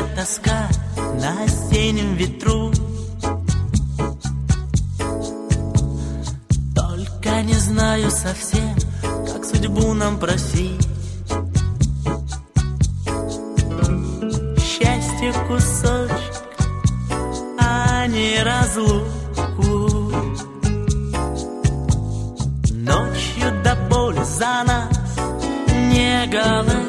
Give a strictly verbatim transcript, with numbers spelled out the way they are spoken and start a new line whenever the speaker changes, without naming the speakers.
тоска на осеннем ветру. Только не знаю совсем, как судьбу нам просить. Счастье кусочек, а не разлуку. Ночью до боли за нас не говори.